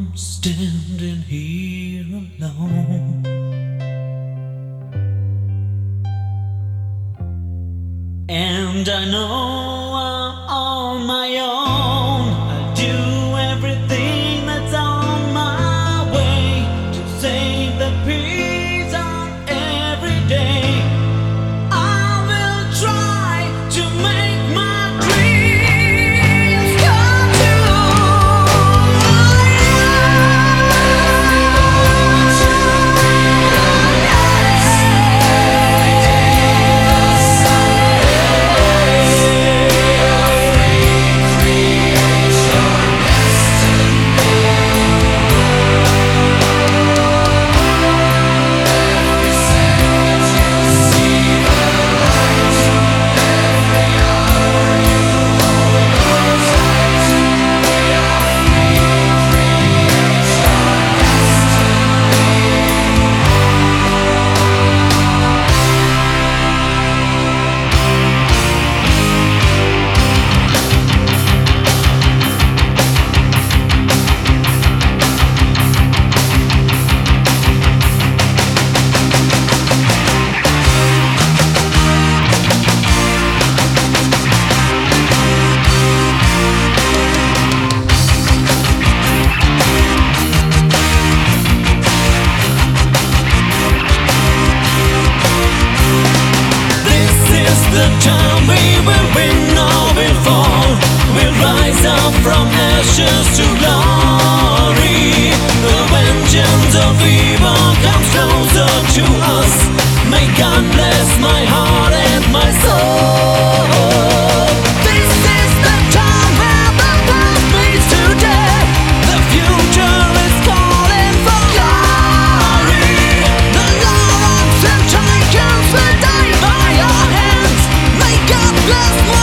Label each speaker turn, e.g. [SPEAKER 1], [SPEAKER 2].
[SPEAKER 1] Standing here alone, and I know I'm on my own. I'll do everything that's on my way to save the peace on every day. I will try to make my dreams come the time we will win or will fall. We'll rise up from ashes to glory. The vengeance of evil comes closer to us. May God bless my heart and my soul. This is the time where the past meets today. The future is calling for glory. The Lord and Titans will die by your hands. May God bless